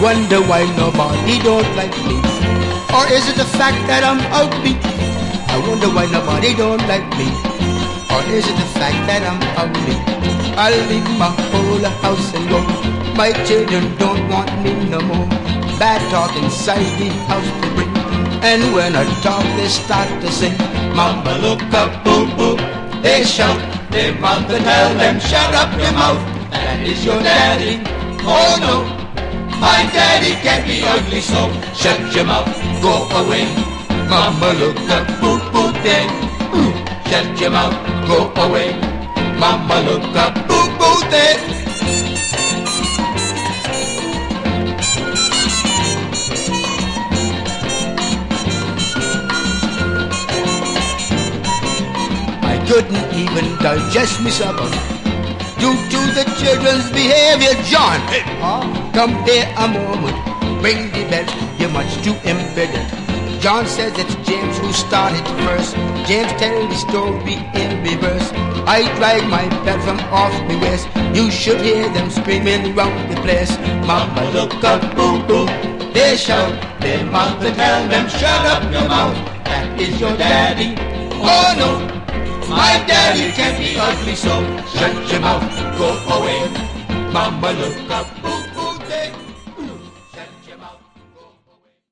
wonder why nobody don't like me. Or is it the fact that I'm ugly? I wonder why nobody don't like me. Or is it the fact that I'm ugly? I'll leave my whole house and go. My children don't want me no more. Bad talk inside the house to bring. And when I talk they start to sing. Mama look up, boo boo. They shout, their mother tell them shut up your mouth. That is your daddy. Oh no, my daddy can't be ugly, so shut your mouth, go away. Mama look up, boo boo then. Shut your mouth, go away. Mama look up, boo boo then. I couldn't even digest me supper due to the children's behavior. John, hey, come here a moment. Ring the bell, you're much too impudent. John says it's James who started first. James tell the story in reverse. I drag my belt from off my waist. You should hear them screaming round the place. Mama look up, boo boo. They shout, their mother tell them shut up your mouth. That is your daddy. Oh no, my daddy can't be ugly, so shut your mouth, go away. Mama look up.